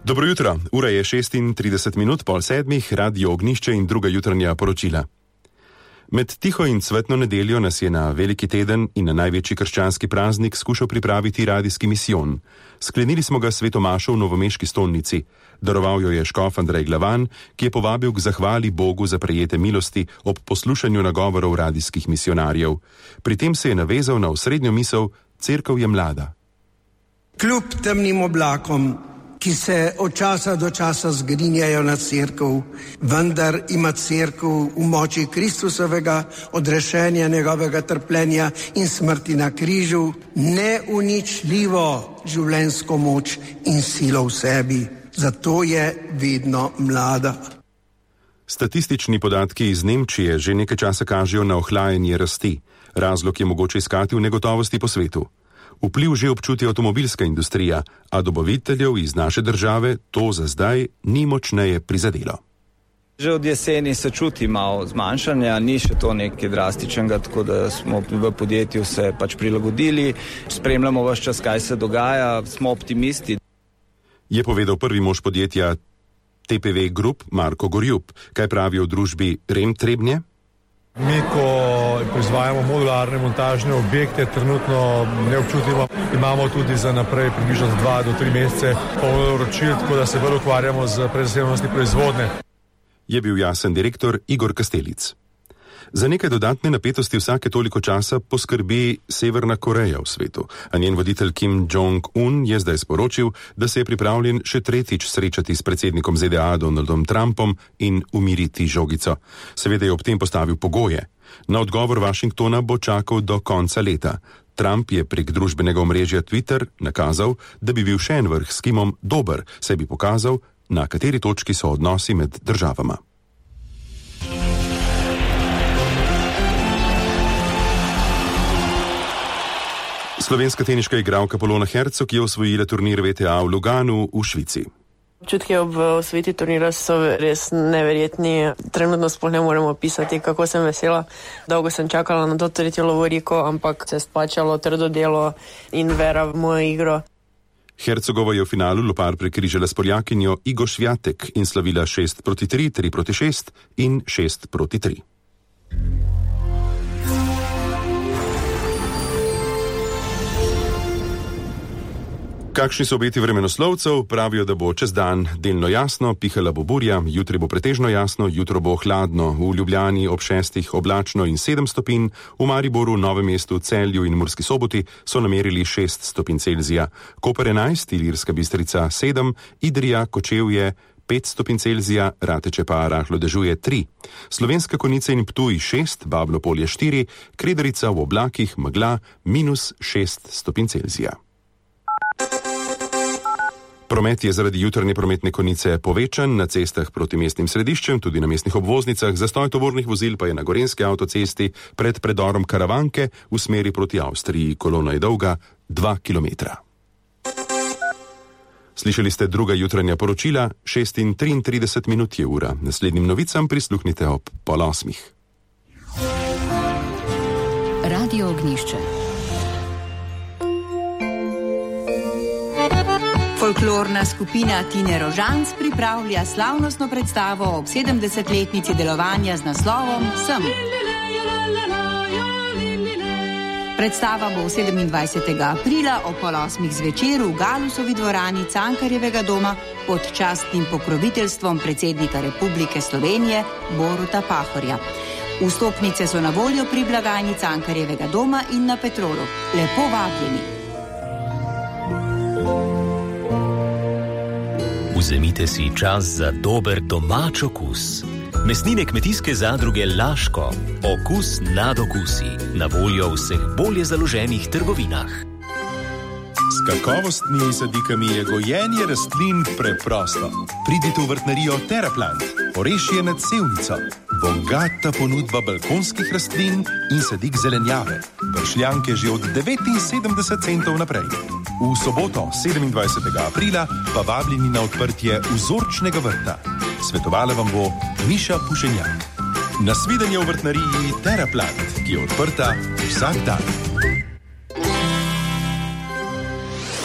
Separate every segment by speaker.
Speaker 1: Dobro jutro, ura je 36 minut, pol sedmih, Radio Ognjišče in druga jutranja poročila. Med tiho in cvetno nedeljo nas je na veliki teden in na največji krščanski praznik skušal pripraviti radijski misijon. Sklenili smo ga svetomašo v novomeški stolnici. Daroval jo je škof Andrej Glavan, ki je povabil k zahvali Bogu za prejete milosti ob poslušanju nagovorov radijskih misionarjev. Pri tem se je navezal na osrednjo misel: Cerkev je mlada.
Speaker 2: Kljub temnim oblakom, ki se od časa do časa zgrinjajo na cerkev, vendar ima cerkev v moči Kristusovega odrešenja, njegovega trpljenja in smrti na križu neuničljivo življenjsko moč in silo v sebi. Zato je vedno mlada.
Speaker 1: Statistični podatki iz Nemčije že nekaj časa kažejo na ohlajanje rasti. Razlog je mogoče iskati v negotovosti po svetu. Vpliv že občuti avtomobilska industrija, a dobaviteljev iz naše države to za zdaj ni močneje prizadelo.
Speaker 3: Že od jeseni se čuti malo zmanjšanja, ni še to nekaj drastičnega, tako da smo v podjetju se prilagodili, spremljamo ves čas, kaj se dogaja, smo optimisti.
Speaker 1: Je povedal prvi mož podjetja TPV Group Marko Gorjub. Kaj pravi o družbi Rem Trebnje?
Speaker 4: Mi, ko proizvajamo modularne montažne objekte, trenutno ne občutimo. Imamo tudi za naprej približno 2 do 3 mesece polno naročil, tako da se bolj ukvarjamo z prezasedenosti proizvodnje.
Speaker 1: Je bil jasen direktor Igor Kastelic. Za nekaj dodatne napetosti vsake toliko časa poskrbi Severna Koreja v svetu, a njen voditelj Kim Jong-un je zdaj sporočil, da se je pripravljen še tretjič srečati s predsednikom ZDA Donaldom Trumpom in umiriti žogico. Seveda je ob tem postavil pogoje. Na odgovor Washingtona bo čakal do konca leta. Trump je prek družbenega omrežja Twitter nakazal, da bi bil še en vrh s Kimom dober, saj bi pokazal, na kateri točki so odnosi med državama. Slovenska teniška igralka Polona Hercog je osvojila turnir WTA v Luganu v Švici.
Speaker 5: Občutki ob osvojitvi turnira so res neverjetni. Trenutno sploh ne moremo opisati, kako sem vesela. Dolgo sem čakala na to tretjo lovoriko, ampak se je splačalo trdo delo in vera v mojo igro.
Speaker 1: Hercogova je v finalu lopar prekrižala s Poljakinjo Igo Swiatek in slavila 6-3, 3-6 in 6-3. Kakšni so obeti vremenoslovcev? Pravijo, da bo čez dan delno jasno, pihala bo burja, jutri bo pretežno jasno, jutro bo hladno, v Ljubljani ob 6 oblačno in 7 stopinj, v Mariboru, Novem mestu, Celju in Murski Soboti so namerili 6 stopinj Celzija, Koper 11, Ilirska Bistrica 7, Idrija, Kočevje 5 stopinj Celzija, Rateče pa rahlo dežuje 3. Slovenska Konjica in Ptuj 6, Babno Polje 4, Kredarica v oblakih, megla -6 stopinj Celzija. Promet je zaradi jutranje prometne konice povečan na cestah proti mestnim središčem, tudi na mestnih obvoznicah. Zastoj tovornih vozil pa je na Gorenjski avtocesti pred predorom Karavanke v smeri proti Avstriji. Kolona je dolga 2 kilometra. Slišali ste druga jutranja poročila, 6:33 minut je ura. Naslednjim novicam prisluhnite ob 7:30.
Speaker 6: Radio Ognjišče. Folklorna skupina Tine Rožanc pripravlja slavnostno predstavo ob 70-letnici delovanja z naslovom Sem. Predstava bo 27. aprila ob 7:30 zvečer v Galusovi dvorani Cankarjevega doma pod častnim pokroviteljstvom predsednika Republike Slovenije Boruta Pahorja. Vstopnice so na voljo pri blagajni Cankarjevega doma in na Petrolu. Lepo vabljeni.
Speaker 7: Vzemite si čas za dober domač okus. Mesnine kmetijske zadruge Laško. Okus nad okusi. Na voljo v vseh bolje založenih trgovinah.
Speaker 8: S kakovostnimi sadikami je gojenje rastlin preprosto. Pridite v vrtnarijo Teraplant, Orešje nad Sevnico. Bogata ponudba balkonskih rastlin in sadik zelenjave. Bršljanke že od 79 centov naprej. V soboto, 27. aprila, pa vabljeni na odprtje vzorčnega vrta. Svetovala vam bo Miša Pušenjak. Nasvidenje v vrtnariji Teraplant, ki je odprta vsak dan.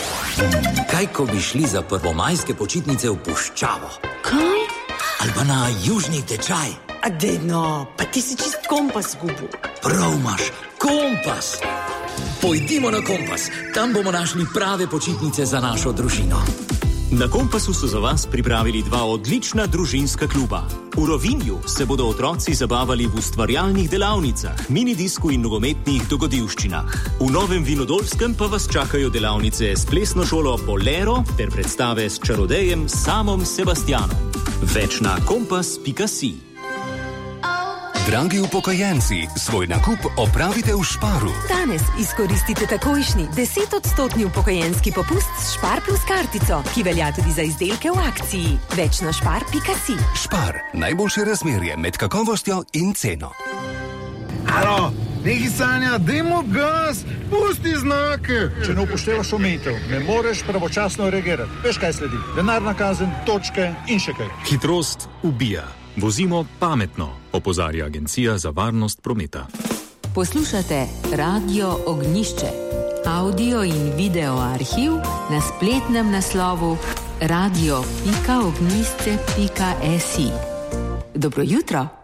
Speaker 9: Kaj, ko bi šli za prvomajske počitnice v puščavo?
Speaker 10: Kaj?
Speaker 9: Ali pa na južni tečaj?
Speaker 10: Dedno, pa ti si čist kompas zgubil.
Speaker 9: Prav imaš, kompas. Pojdimo na Kompas, tam bomo našli prave počitnice za našo družino.
Speaker 7: Na Kompasu so za vas pripravili 2 odlična družinska kluba. V Rovinju se bodo otroci zabavali v ustvarjalnih delavnicah, minidisku in nogometnih dogodivščinah. V Novem Vinodolskem pa vas čakajo delavnice s plesno šolo Bolero ter predstave s čarodejem Samom Sebastianom. Več na kompas.si.
Speaker 11: Dragi upokojenci, svoj nakup opravite v Sparu.
Speaker 12: Danes izkoristite takojšnji 10% upokojenski popust s Spar plus kartico, ki velja tudi za izdelke v akciji. Več na spar.si.
Speaker 11: Spar, najboljše razmerje med kakovostjo in ceno.
Speaker 13: Alo, nekaj Sanja, dajmo gas, pusti znake.
Speaker 14: Če ne upoštevaš omejitev, ne moreš pravočasno reagirati. Veš, kaj sledi? Denarna kazen, točke in še kaj.
Speaker 15: Hitrost ubija. Vozimo pametno, opozarja Agencija za varnost prometa.
Speaker 12: Poslušate Radio Ognjišče. Audio in video arhiv na spletnem naslovu radio.ognjišče.si. Dobro jutro.